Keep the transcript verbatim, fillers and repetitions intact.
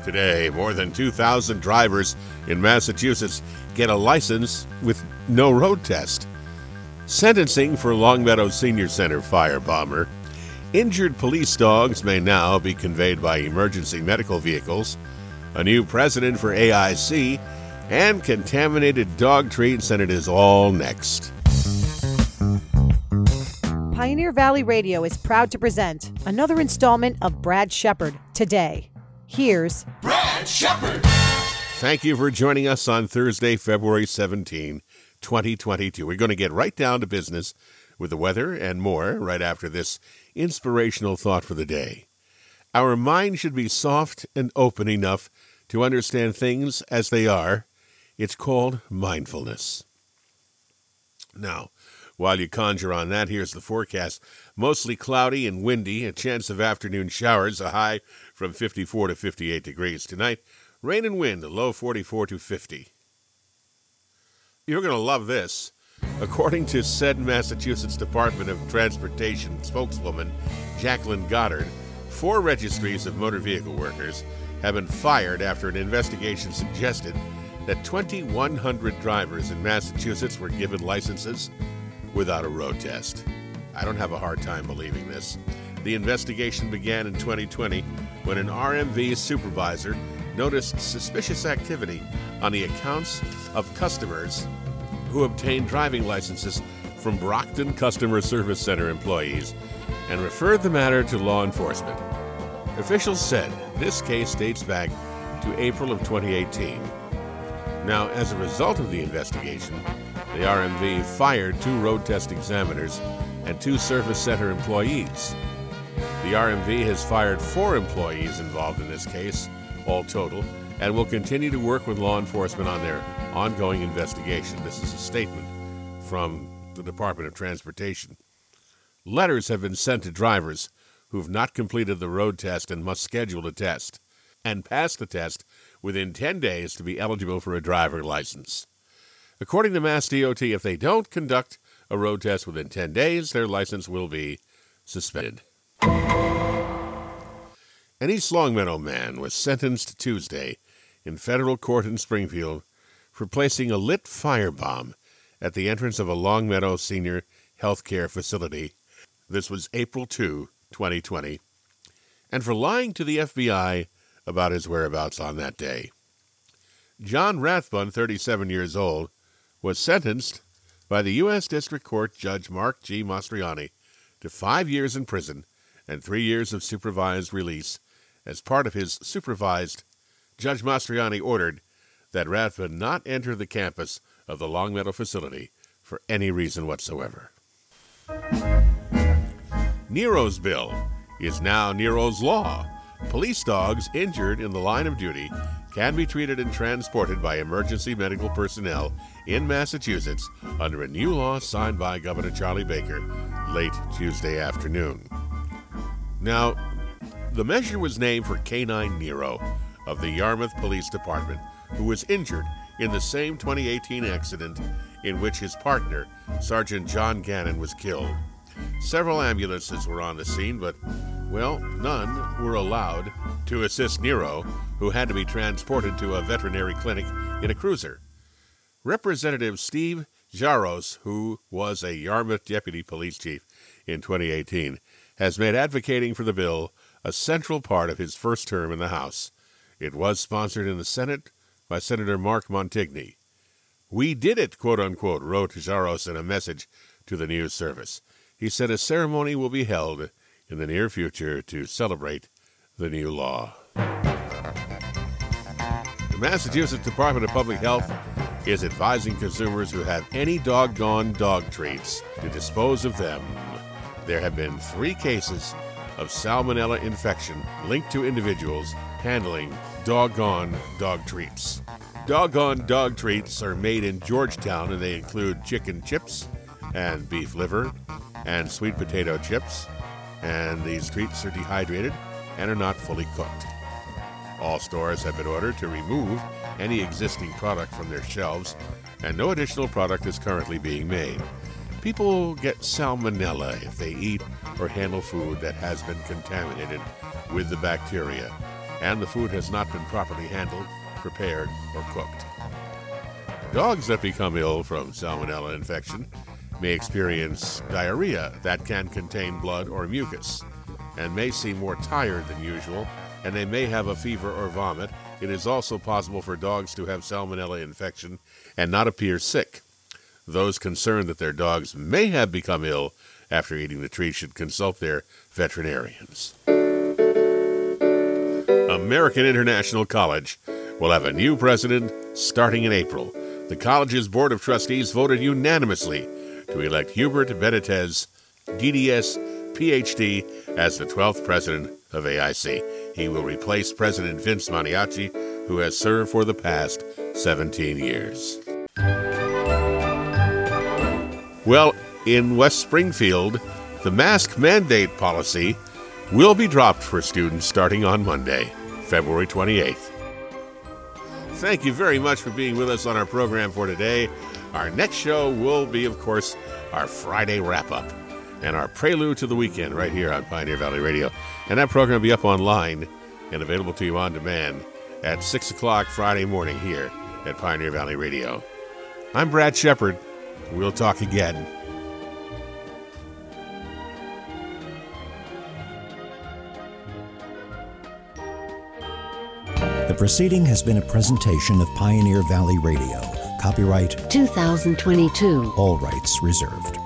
Today, more than two thousand drivers in Massachusetts get a license with no road test. Sentencing for Longmeadow Senior Center firebomber. Injured police dogs may now be conveyed by emergency medical vehicles. A new president for A I C. And contaminated dog treats, and it is all next. Pioneer Valley Radio is proud to present another installment of Brad Shepard Today. Here's Brad Shepard. Thank you for joining us on Thursday, February seventeenth, twenty twenty-two. We're going to get right down to business with the weather and more right after this inspirational thought for the day. Our mind should be soft and open enough to understand things as they are. It's called mindfulness. Now, while you conjure on that, here's the forecast. Mostly cloudy and windy, a chance of afternoon showers, a high from fifty-four to fifty-eight degrees. Tonight, rain and wind, a low forty-four to fifty. You're going to love this. According to said Massachusetts Department of Transportation spokeswoman Jacqueline Goddard, four registries of motor vehicle workers have been fired after an investigation suggested that twenty-one hundred drivers in Massachusetts were given licenses without a road test. I don't have a hard time believing this. The investigation began in twenty twenty when an R M V supervisor noticed suspicious activity on the accounts of customers who obtained driving licenses from Brockton Customer Service Center employees and referred the matter to law enforcement. Officials said this case dates back to April of twenty eighteen. Now, as a result of the investigation, the R M V fired two road test examiners and two service center employees. The R M V has fired four employees involved in this case, all total, and will continue to work with law enforcement on their ongoing investigation. This is a statement from the Department of Transportation. Letters have been sent to drivers who've not completed the road test and must schedule a test and pass the test within ten days to be eligible for a driver license. According to Mass D O T, if they don't conduct a road test within ten days, their license will be suspended. An East Longmeadow man was sentenced Tuesday in federal court in Springfield for placing a lit firebomb at the entrance of a Longmeadow senior health care facility. This was April second, twenty twenty, and for lying to the F B I about his whereabouts on that day. John Rathbun, thirty-seven years old, was sentenced by the U S District Court Judge Mark G. Mastriani to five years in prison and three years of supervised release. As part of his supervised, Judge Mastriani ordered that Rathbun not enter the campus of the Longmeadow facility for any reason whatsoever. Nero's Bill is now Nero's Law. Police dogs injured in the line of duty can be treated and transported by emergency medical personnel in Massachusetts under a new law signed by Governor Charlie Baker late Tuesday afternoon. Now, the measure was named for Canine Nero of the Yarmouth Police Department, who was injured in the same twenty eighteen accident in which his partner, Sergeant John Gannon, was killed. Several ambulances were on the scene, but, well, none were allowed to assist Nero, who had to be transported to a veterinary clinic in a cruiser. Representative Steve Jaros, who was a Yarmouth deputy police chief in twenty eighteen, has made advocating for the bill a central part of his first term in the House. It was sponsored in the Senate by Senator Mark Montigny. "We did it," quote-unquote, wrote Jaros in a message to the news service. He said a ceremony will be held in the near future to celebrate the new law. The Massachusetts Department of Public Health is advising consumers who have any doggone dog treats to dispose of them. There have been three cases of salmonella infection linked to individuals handling doggone dog treats. Doggone dog treats are made in Georgetown, and they include chicken chips and beef liver and sweet potato chips, and these treats are dehydrated and are not fully cooked. All stores have been ordered to remove any existing product from their shelves, and no additional product is currently being made. People get salmonella if they eat or handle food that has been contaminated with the bacteria, and the food has not been properly handled, prepared, or cooked. Dogs that become ill from salmonella infection may experience diarrhea that can contain blood or mucus, and may seem more tired than usual, and they may have a fever or vomit. It is also possible for dogs to have salmonella infection and not appear sick. Those concerned that their dogs may have become ill after eating the treat should consult their veterinarians. American International College will have a new president starting in April. The college's Board of Trustees voted unanimously to elect Hubert Benitez, D D S, P H D, as the twelfth president of A I C. He will replace President Vince Maniaci, who has served for the past seventeen years. Well, in West Springfield, the mask mandate policy will be dropped for students starting on Monday, February twenty-eighth. Thank you very much for being with us on our program for today. Our next show will be, of course, our Friday wrap-up and our prelude to the weekend right here on Pioneer Valley Radio. And that program will be up online and available to you on demand at six o'clock Friday morning here at Pioneer Valley Radio. I'm Brad Shepard. We'll talk again. The proceeding has been a presentation of Pioneer Valley Radio. Copyright two thousand twenty-two. All rights reserved.